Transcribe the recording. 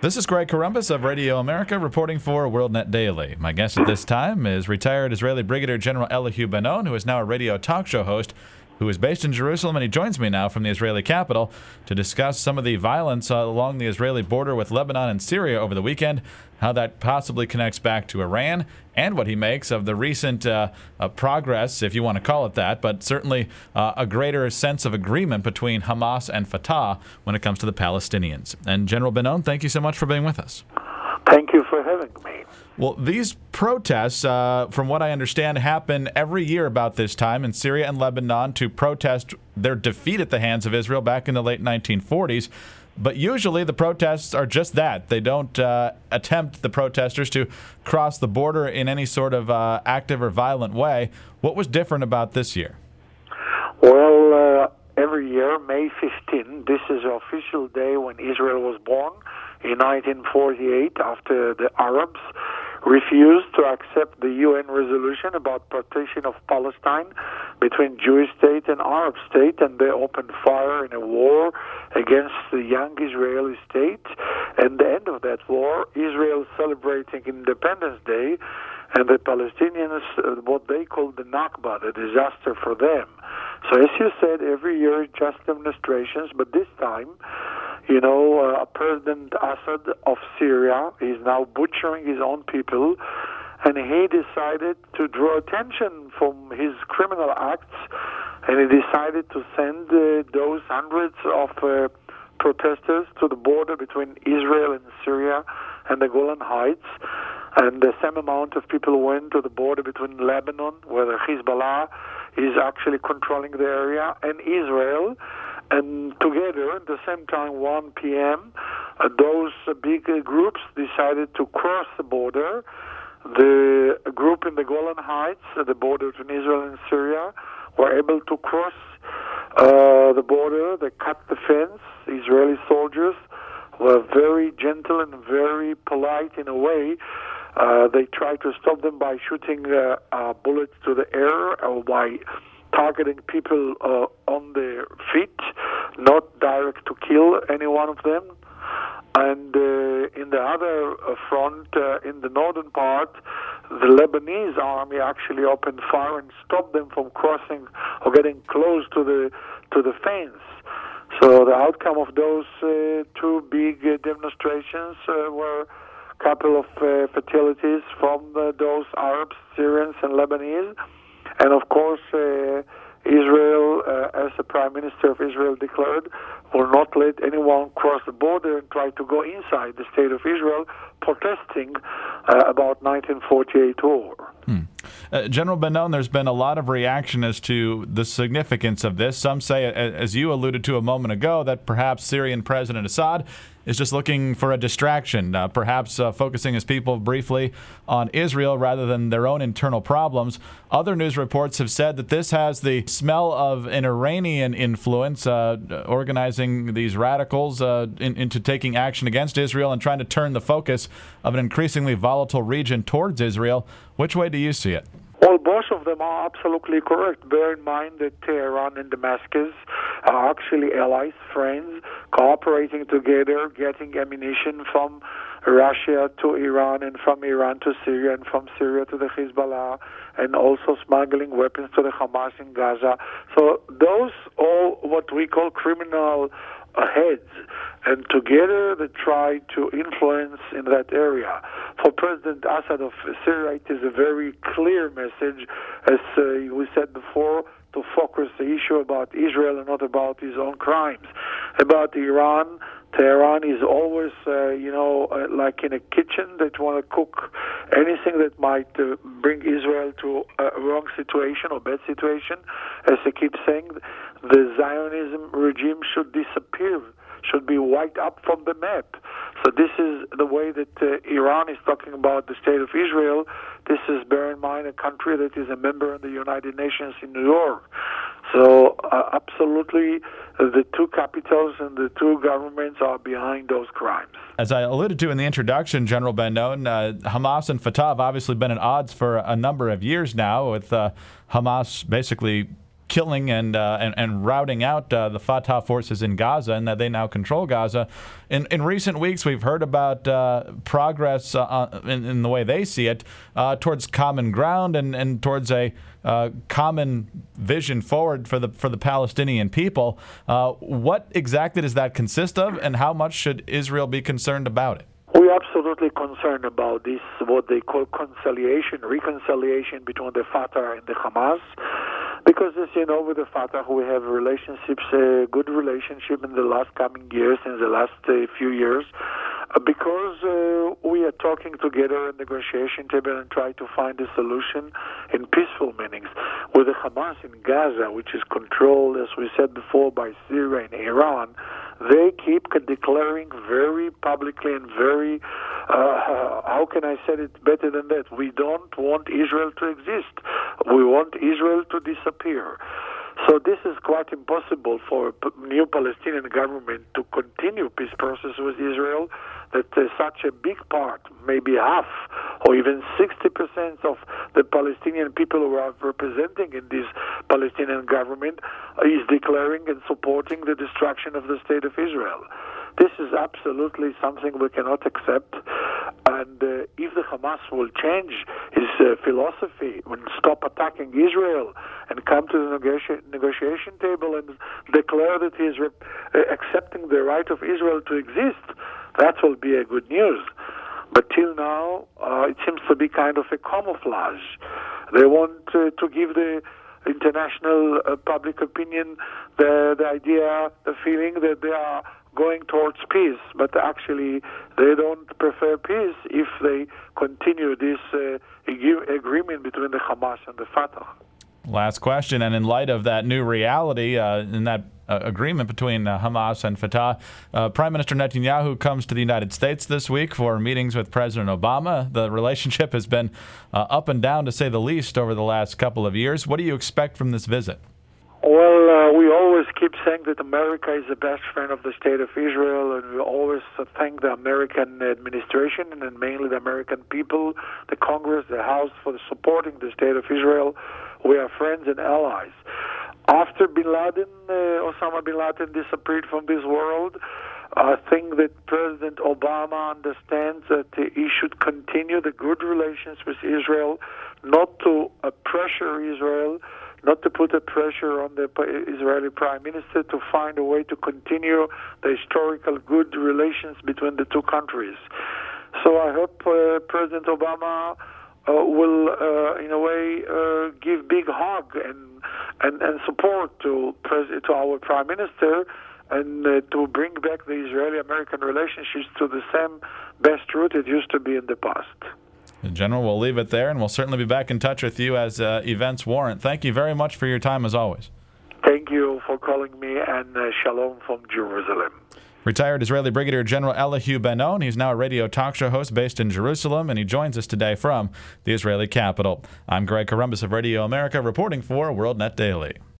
This is Greg Corombos of Radio America reporting for WorldNet Daily. My guest at this time is retired Israeli Brigadier General Elihu Ben-On, who is now a radio talk show host, who is based in Jerusalem, and he joins me now from the Israeli capital to discuss some of the violence along the Israeli border with Lebanon and Syria over the weekend, how that possibly connects back to Iran, and what he makes of the recent progress, if you want to call it that, but certainly a greater sense of agreement between Hamas and Fatah when it comes to the Palestinians. And General Ben-On, thank you so much for being with us. Thank you for having me. Well, these protests, from what I understand, happen every year about this time in Syria and Lebanon to protest their defeat at the hands of Israel back in the late 1940s. But usually the protests are just that. They don't attempt, the protesters, to cross the border in any sort of active or violent way. What was different about this year? Well, every year, May 15, this is the official day when Israel was born in 1948, after the Arabs refused to accept the UN resolution about partition of Palestine between Jewish state and Arab state, and they opened fire in a war against the young Israeli state. And the end of that war, Israel celebrating Independence Day, and the Palestinians, what they call the Nakba, the disaster for them. So as you said, every year just demonstrations, but this time, President Assad of Syria is now butchering his own people, and he decided to draw attention from his criminal acts, and he decided to send those hundreds of protesters to the border between Israel and Syria and the Golan Heights, and the same amount of people went to the border between Lebanon, where the Hezbollah is actually controlling the area, and Israel. And together, at the same time, 1 p.m., those big groups decided to cross the border. The group in the Golan Heights, the border between Israel and Syria, were able to cross the border. They cut the fence. Israeli soldiers were very gentle and very polite in a way. They tried to stop them by shooting bullets to the air or by targeting people on their feet, not direct to kill any one of them. And in the other front, in the northern part, the Lebanese army actually opened fire and stopped them from crossing or getting close to the fence. So the outcome of those two big demonstrations were a couple of fatalities from those Arabs, Syrians, and Lebanese. And of course, Israel, as the Prime Minister of Israel declared, will not let anyone cross the border and try to go inside the state of Israel, protesting about 1948 war. General Ben-On, there's been a lot of reaction as to the significance of this. Some say, as you alluded to a moment ago, that perhaps Syrian President Assad is just looking for a distraction, perhaps focusing his people briefly on Israel rather than their own internal problems. Other news reports have said that this has the smell of an Iranian influence, organizing these radicals into taking action against Israel and trying to turn the focus of an increasingly volatile region towards Israel. Which way do you see it? Well, both of them are absolutely correct. Bear in mind that Tehran and Damascus are actually allies, friends, cooperating together, getting ammunition from Russia to Iran and from Iran to Syria and from Syria to the Hezbollah, and also smuggling weapons to the Hamas in Gaza. So those all what we call criminal heads, and together they try to influence in that area. For President Assad of Syria, it is a very clear message, as we said before, to focus the issue about Israel and not about his own crimes. About Iran, Tehran is always, like in a kitchen. They want to cook anything that might bring Israel to a wrong situation or bad situation. As they keep saying, the Zionism regime should disappear, should be wiped up from the map. So this is the way that Iran is talking about the state of Israel. This is, bear in mind, a country that is a member of the United Nations in New York. So absolutely, the two capitals and the two governments are behind those crimes. As I alluded to in the introduction, General Ben-On, Hamas and Fatah have obviously been at odds for a number of years now, with Hamas basically killing and routing out the Fatah forces in Gaza, and that they now control Gaza. In recent weeks, we've heard about progress in the way they see it towards common ground and towards a common vision forward for the Palestinian people. What exactly does that consist of, and how much should Israel be concerned about it? We're absolutely concerned about this, what they call reconciliation between the Fatah and the Hamas. Because, as you know, with the Fatah, we have relationships, good relationship in the last coming years, in the last few years, because we are talking together at the negotiation table and try to find a solution in peaceful meanings. With the Hamas in Gaza, which is controlled, as we said before, by Syria and Iran, they keep declaring very publicly and very, how can I say it better than that? We don't want Israel to exist. We want Israel to disappear. So this is quite impossible for a new Palestinian government to continue peace process with Israel, that such a big part, maybe half or even 60% of the Palestinian people who are representing in this Palestinian government is declaring and supporting the destruction of the state of Israel. This is absolutely something we cannot accept. And if the Hamas will change his philosophy and stop attacking Israel and come to the negotiation table and declare that he is accepting the right of Israel to exist, that will be a good news. But till now, it seems to be kind of a camouflage. They want to give the international public opinion the idea, the feeling that they are going towards peace, but actually they don't prefer peace if they continue this agreement between the Hamas and the Fatah. Last question, and in light of that new reality, in that agreement between Hamas and Fatah, Prime Minister Netanyahu comes to the United States this week for meetings with President Obama. The relationship has been up and down, to say the least, over the last couple of years. What do you expect from this visit? Well, we always keep saying that America is the best friend of the state of Israel, and we always thank the American administration and mainly the American people, the Congress, the House, for supporting the state of Israel. We are friends and allies. After Osama bin Laden disappeared from this world, I think that President Obama understands that he should continue the good relations with Israel, not to pressure Israel, not to put a pressure on the Israeli Prime Minister, to find a way to continue the historical good relations between the two countries. So I hope President Obama will, in a way, give big hug and support to our Prime Minister, and to bring back the Israeli-American relationships to the same best route it used to be in the past. General, we'll leave it there, and we'll certainly be back in touch with you as events warrant. Thank you very much for your time, as always. Thank you for calling me, and shalom from Jerusalem. Retired Israeli Brigadier General Elihu Ben-On. He's now a radio talk show host based in Jerusalem, and he joins us today from the Israeli capital. I'm Greg Corombos of Radio America, reporting for WorldNet Daily.